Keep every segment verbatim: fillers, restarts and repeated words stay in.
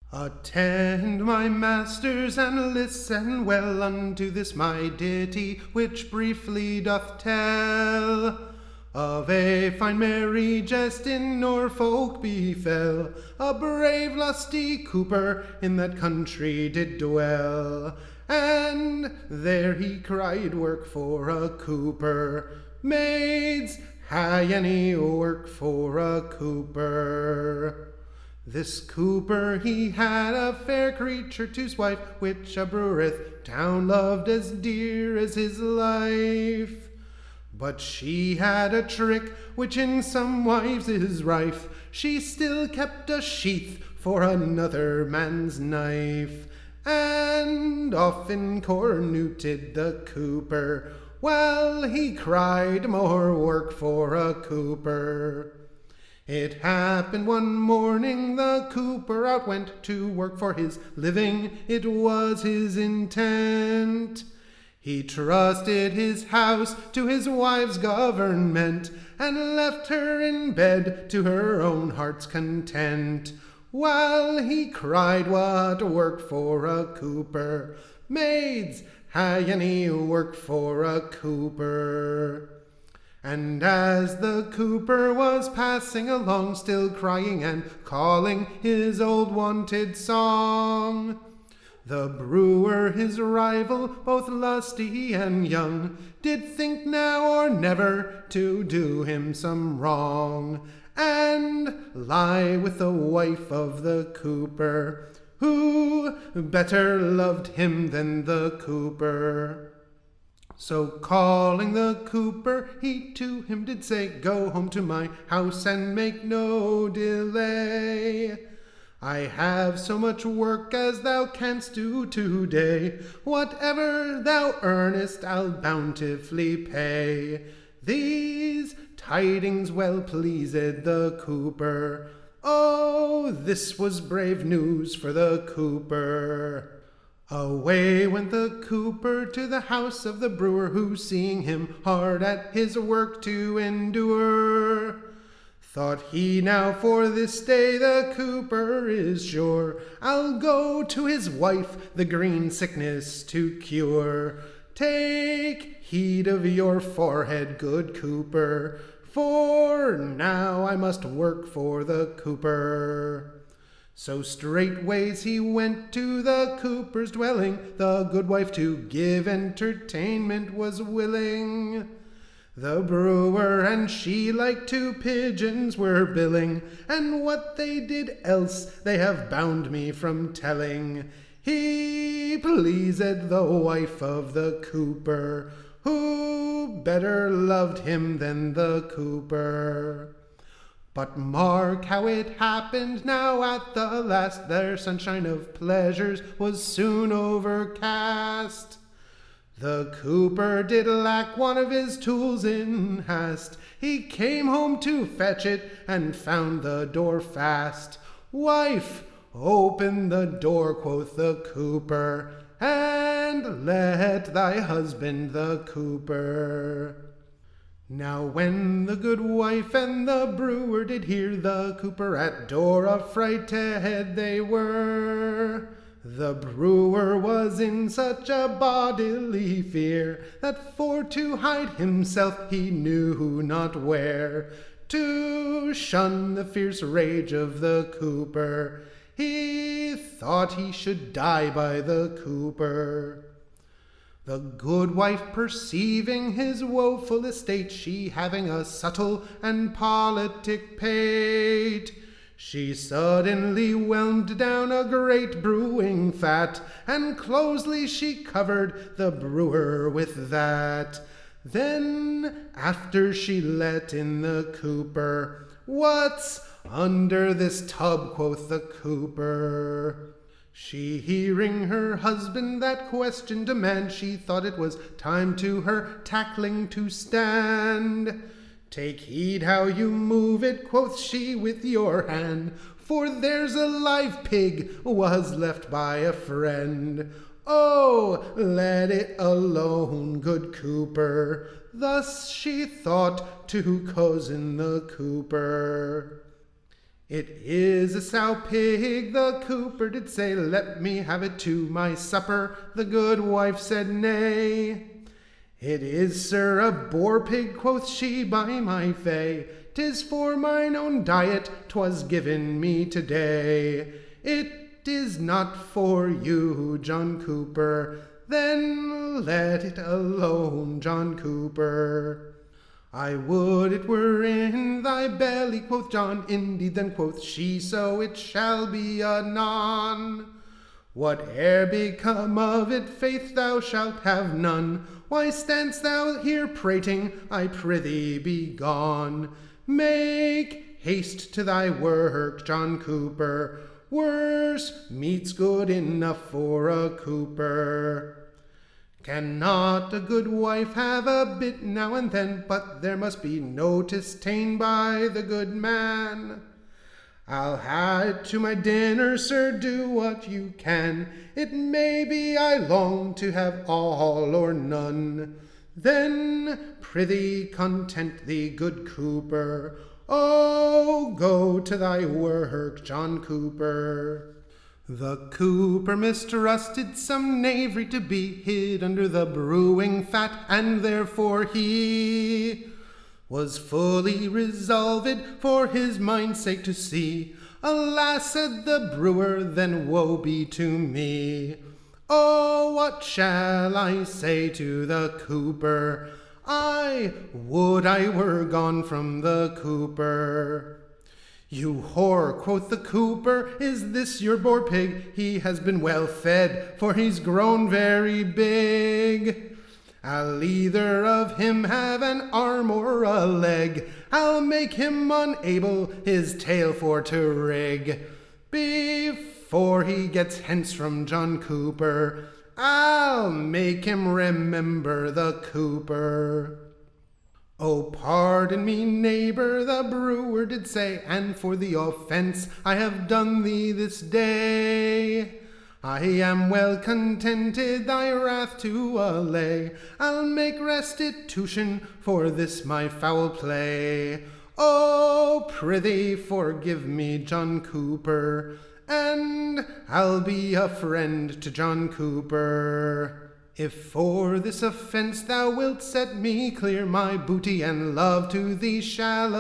Attend, my masters, and listen well unto this my ditty, which briefly doth tell of a fine merry jest in Norfolk befell. A brave lusty cooper in that country did dwell, and there he cried, "Work for a cooper, maids, hae any work for a cooper?" This cooper he had a fair creature to's wife, which a brewerith town loved as dear as his life. But she had a trick which in some wives is rife. She still kept a sheath for another man's knife, and often cornuted the cooper, while he cried, "More work for a cooper." It happened one morning the cooper out went to work for his living, it was his intent. He trusted his house to his wife's government, and left her in bed to her own heart's content, while he cried, "What work for a cooper? Maids, hae any work for a cooper?" And as the cooper was passing along, still crying and calling his old wonted song, the brewer, his rival, both lusty and young, did think now or never to do him some wrong, and lie with the wife of the cooper, who better loved him than the cooper. So calling the cooper, he to him did say, "Go home to my house and make no delay. I have so much work as thou canst do today. Whatever thou earnest, I'll bountifully pay." These tidings well pleased the cooper. Oh, this was brave news for the cooper. Away went the cooper to the house of the brewer, who, seeing him hard at his work to endure, thought he, "Now for this day the cooper is sure. I'll go to his wife the green sickness to cure." Take heed of your forehead, good cooper, for now I must work for the cooper. So straightways he went to the cooper's dwelling. The good wife to give entertainment was willing. The brewer and she like two pigeons were billing, and what they did else they have bound me from telling. He pleased the wife of the cooper, who better loved him than the cooper. But mark how it happened now at the last, their sunshine of pleasures was soon overcast. The cooper did lack one of his tools in hast. He came home to fetch it, and found the door fast. "Wife, open the door," quoth the cooper, "and let thy husband the cooper." Now when the good wife and the brewer did hear the cooper at door, affrighted they were. The brewer was in such a bodily fear, that for to hide himself he knew not where. To shun the fierce rage of the cooper, he thought he should die by the cooper. The good wife, perceiving his woeful estate, she having a subtle and politic pate, she suddenly whelmed down a great brewing fat, and closely she covered the brewer with that. Then after she let in the cooper. "What's under this tub?" quoth the cooper. She, hearing her husband that question demand, she thought it was time to her tackling to stand. "Take heed how you move it," quoth she, "with your hand, for there's a live pig was left by a friend. Oh, let it alone, good cooper." Thus she thought to cozen the cooper. It is a sow pig, the cooper did say, let me have it to my supper. The good wife said nay. It is, sir, a boar pig, quoth she, by my fay. 'Tis for mine own diet, 'twas given me today. It is not for you, John Cooper, then let it alone, John Cooper. I would it were in thy belly, quoth John. Indeed, then, quoth she, so it shall be anon. Whate'er become of it, faith, thou shalt have none. Why stand'st thou here prating? I prithee be gone. Make haste to thy work, John Cooper. Worse meat's good enough for a cooper. Cannot a good wife have a bit now and then? But there must be notice ta'en by the good man. I'll ha' it to my dinner, sir, do what you can. It may be I long to have all or none. Then prithee content thee, good cooper. Oh, go to thy work, John Cooper. The cooper mistrusted some knavery to be hid under the brewing fat, and therefore he was fully resolved for his mind's sake to see. Alas, said the brewer, then woe be to me. Oh, what shall I say to the cooper? I would I were gone from the cooper. You whore, quoth the cooper, is this your boar pig? He has been well fed, for he's grown very big. I'll either of him have an arm or a leg. I'll make him unable his tail for to rig. Before he gets hence from John Cooper, I'll make him remember the cooper. Oh, pardon me, neighbor, the brewer did say, and for the offence I have done thee this day. I am well contented thy wrath to allay. I'll make restitution for this my foul play. Oh, prithee forgive me, John Cooper, and I'll be a friend to John Cooper. If for this offence thou wilt set me clear, my booty and love to thee shall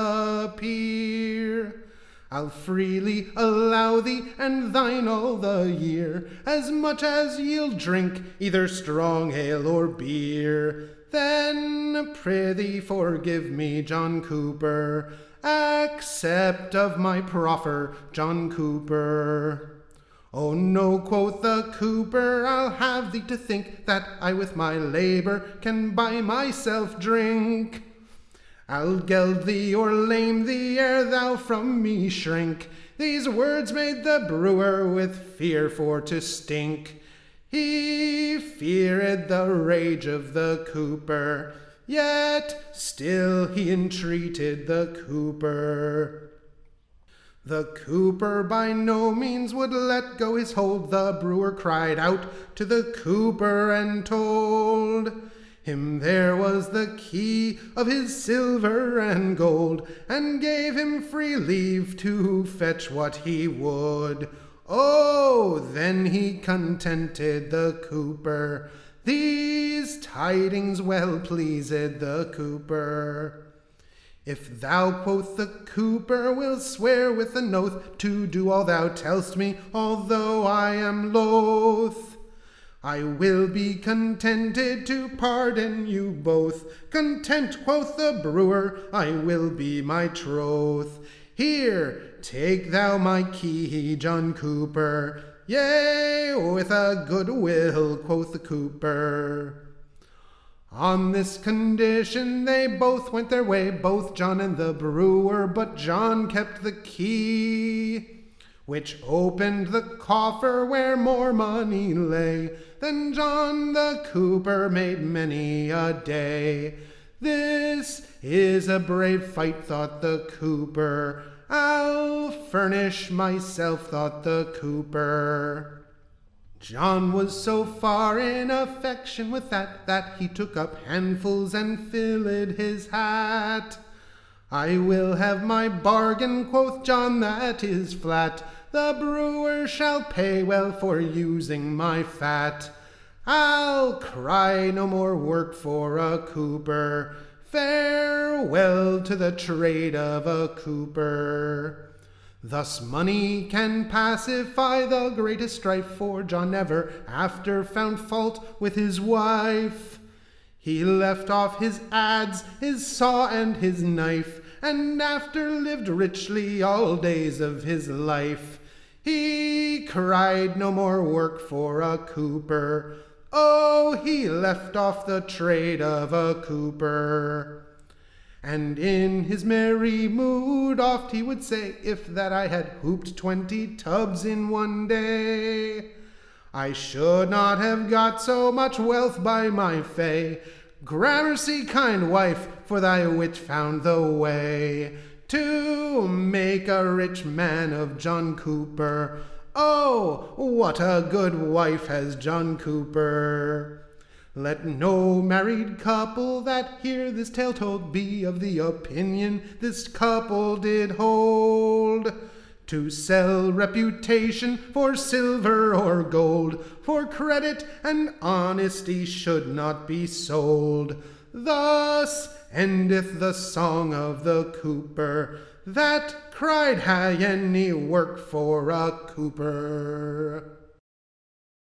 appear. I'll freely allow thee and thine all the year, as much as ye'll drink, either strong ale or beer. Then prithee forgive me, John Cooper, accept of my proffer, John Cooper. Oh no, quoth the cooper, I'll have thee to think that I with my labour can buy myself drink. I'll geld thee or lame thee ere thou from me shrink. These words made the brewer with fear for to stink. He feared the rage of the cooper, yet still he entreated the cooper. The cooper by no means would let go his hold. The brewer cried out to the cooper and told him there was the key of his silver and gold, and gave him free leave to fetch what he would. Oh, then he contented the cooper. These tidings well pleased the cooper. If thou, quoth the cooper, wilt swear with an oath to do all thou tell'st me, although I am loath, I will be contented to pardon you both. Content, quoth the brewer, I will be my troth. Here, take thou my key, John Cooper. Yea, with a good will, quoth the cooper. On this condition they both went their way, both John and the brewer, but John kept the key, which opened the coffer where more money lay than John the cooper made many a day. This is a brave fight, thought the cooper. I'll furnish myself, thought the cooper. John was so far in affection with that, that he took up handfuls and filled his hat. I will have my bargain, quoth John, that is flat. The brewer shall pay well for using my fat. I'll cry no more work for a cooper. Farewell to the trade of a cooper. Thus money can pacify the greatest strife, for John never after found fault with his wife. He left off his adze, his saw, and his knife, and after lived richly all days of his life. He cried no more work for a cooper. Oh, he left off the trade of a cooper. And in his merry mood oft he would say, if that I had hooped twenty tubs in one day, I should not have got so much wealth by my fay. Gramercy, kind wife, for thy wit found the way to make a rich man of John Cooper. Oh, what a good wife has John Cooper! Let no married couple that hear this tale told be of the opinion this couple did hold, to sell reputation for silver or gold, for credit and honesty should not be sold. Thus endeth the song of the cooper that cried, "Ha' any work for a cooper?"